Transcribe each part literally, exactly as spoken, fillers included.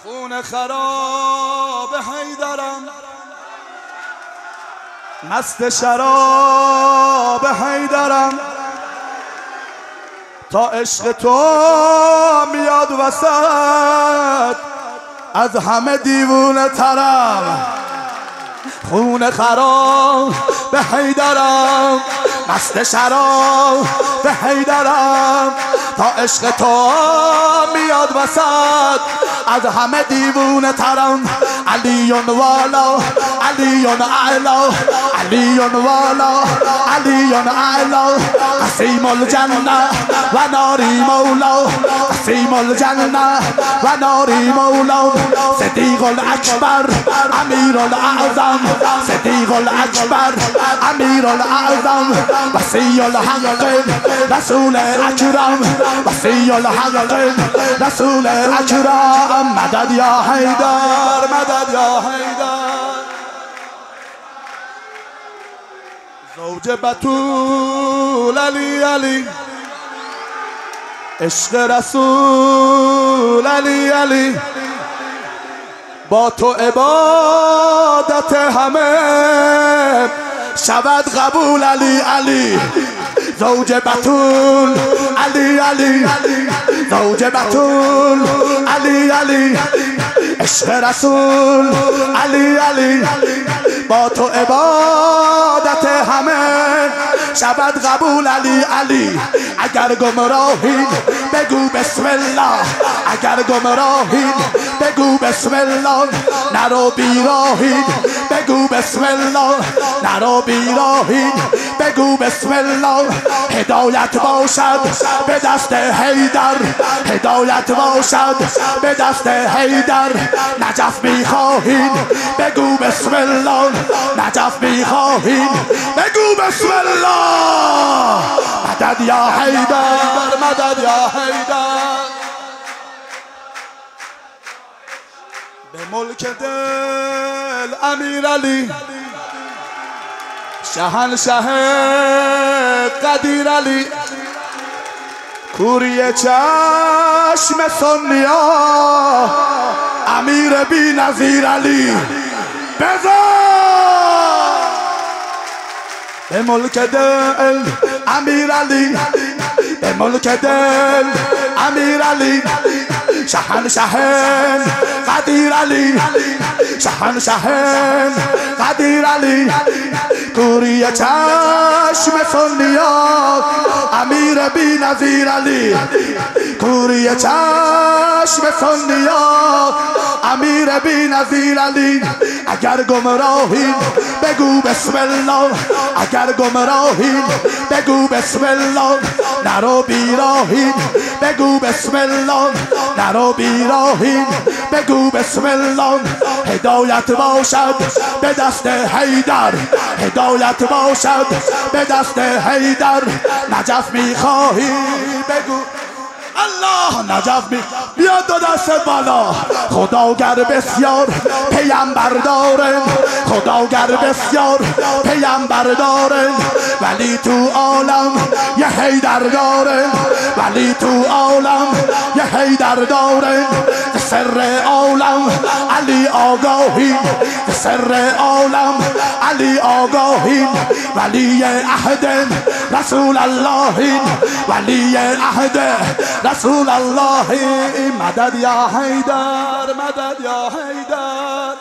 خون خراب حیدرم، مست شراب حیدرم، تا عشق تو میاد وسط از همه دیوونه ترم. خون خراب به حیدرم، مست شراب به حیدرم، تا عشق تو میاد وسط از همه دیوونه ترم. علیون والا علیون اعلا، علیون والا علیون اعلا، قسیم الجنه و ناری مولا، قسیم الجنه و ناری مولا، صدیق الاکبر امیر الاعظم، صدیق الاکبر امیر الاعظم، وصی الحق رسول اکرم، وصی الحق رسول اکرم. مدد یا حیدر، مدد یا حیدر. زوج بتول علی علی، عشق رسول علی علی، با تو عبادت همه شود قبول علی علی. زوج بتول علی علی، زوج بتول علی علی، عشق رسول علی علی، با تو عبادت همه شود قبول علی علی. اگر گمراهین بگو بسم الله، اگر گمراهین بگو بسم الله، نرو بیراهین بگو بسم الله، نرو بیراهین بگو بسم الله. هدایت باشد به دست حیدر، هدایت باشد به دست حیدر. نجف میخواهین بگو بسم الله، نجف میخواهین بگو بسم الله. مدد یا حیدر، مدد یا حیدر. به ملک دل امیر علی، شهنشه قدیر علی، کوری چشم سنیا امیر بی نظیر علی. بزار به ملک دل امیر علی، به ملک دل امیر علی، شهنشه قدیر علی، شهنشه قدیر علی، کوری چشم سنیا امیر بی نظیر علی، کوری چشم سنیا امیر بی نظیر علی. اگر گمراهین بگو بسم الله، اگر گمراهین بگو بسم الله، نرو بیراهین بگو بسم الله، نرو بیراهین بگو بسم الله. هدایت باشد به دست حیدر، هدایت باشد به دست حیدر. نجف میخواهی بگو الله، نجف می بیا دو دست بالا. خداگر بسیار پیامبر داره، خداگر بسیار پیامبر داره، ولی تو عالم یه حیدر داره، ولی تو عالم یه حیدر داره. سر عالم علی آگاهی، سر عالم علی آگاهی، ولی عهد رسول الله، ولی عهد رسول الله. مدد یا حیدر، مدد یا حیدر.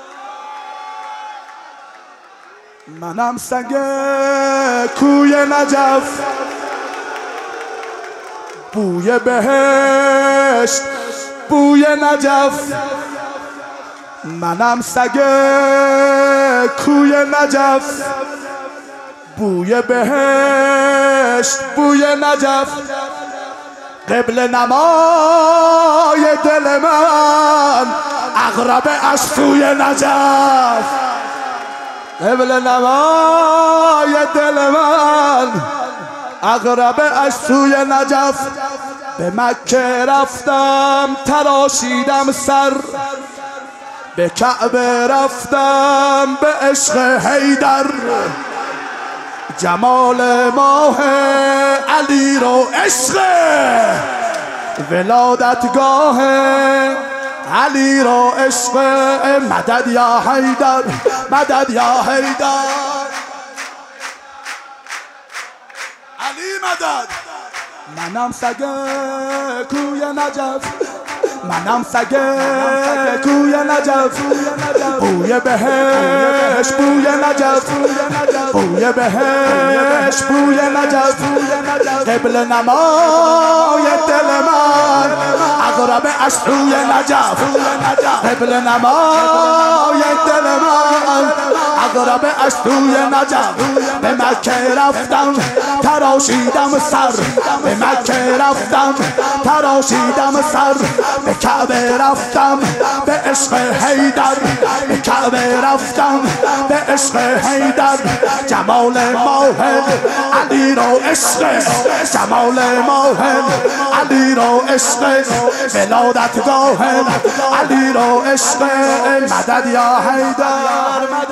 منم سگ کوی نجف، بوی بهشت بوی نجف. منم سگ کوی نجف، بوی بهشت بوی نجف. قبل نمای دل من عقرب از سوی نجف، قبل نمای دل من عقرب از سوی نجف. به مکه رفتم تراشیدم سر، به کعبه رفتم به عشق حیدر. جمال ماه علی رو عشق ولادتگاه علی را عشق مدد یا حیدر مدد یا حیدر علی مدد منم سگ کوی نجف منم سگ کوی نجف بوی بهش بوی نجف بوی بهش بوی نجف قبل نمای دل من اقرب اش بوی نجف قبل نمای دل من اقرب اش بوی نجف به مکه رفتم تراشیدم سر به مکه رفتم تراشیدم سر به کعبه رفتم به عشق حیدر به کعبه رفتم به عشق حیدر جمال ماهد علی را عشق جمال ماهد علی را عشق ولادتگاه علی را عشق مدد یا حیدر